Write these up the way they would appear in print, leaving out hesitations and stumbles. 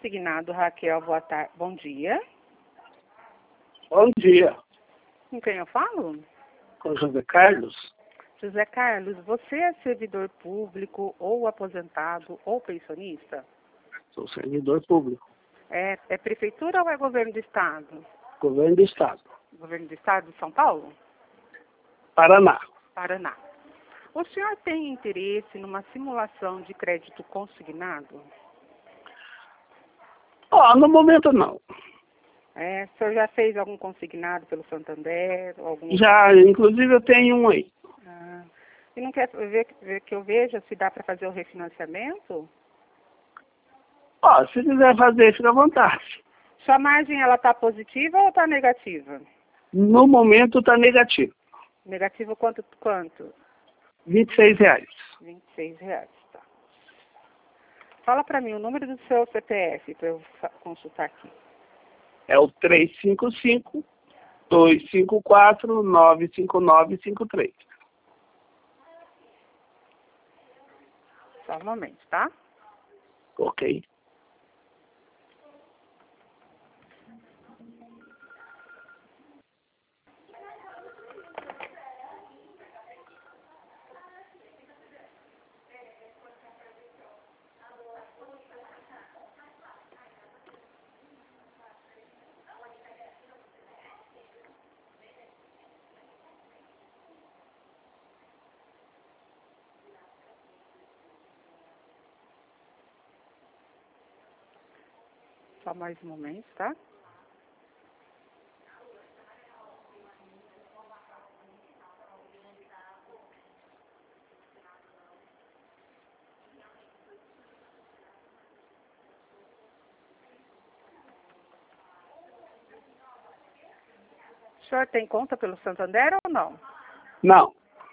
consignado, Raquel, boa tarde. Bom dia. Bom dia. Com quem eu falo? Com José Carlos. José Carlos, você é servidor público ou aposentado ou pensionista? Sou servidor público. É prefeitura ou é governo do estado? Governo do Estado. Governo do estado de São Paulo? Paraná. Paraná. O senhor tem interesse numa simulação de crédito consignado? No momento não. O senhor já fez algum consignado pelo Santander? Já, inclusive eu tenho um aí. E não quer ver que eu veja se dá para fazer o refinanciamento? Se quiser fazer, fica à vontade. Sua margem, ela está positiva ou está negativa? No momento está negativo. Negativo quanto? R$26. R$26, tá. Fala para mim o número do seu CPF para eu consultar aqui. É o 355-254-95953. Só um momento, tá? Ok. Só mais um momento, tá? O senhor tem conta pelo Santander ou não? Não.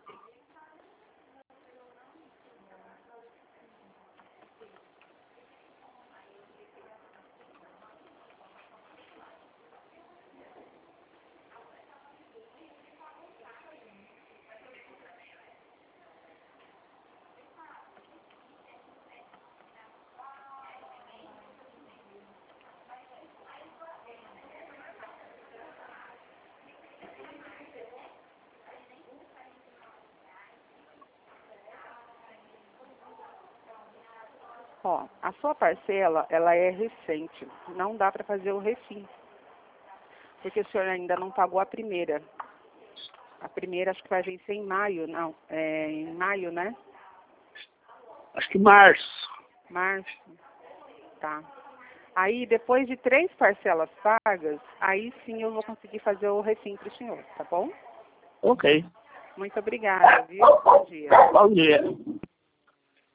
A sua parcela, ela é recente. Não dá para fazer o refis. Porque o senhor ainda não pagou a primeira. A primeira acho que vai vencer em maio, não. Em maio, né? Acho que março. Março. Tá. Aí, depois de 3 parcelas pagas, aí sim eu vou conseguir fazer o refis para o senhor, tá bom? Ok. Muito obrigada, viu? Bom dia. Bom dia.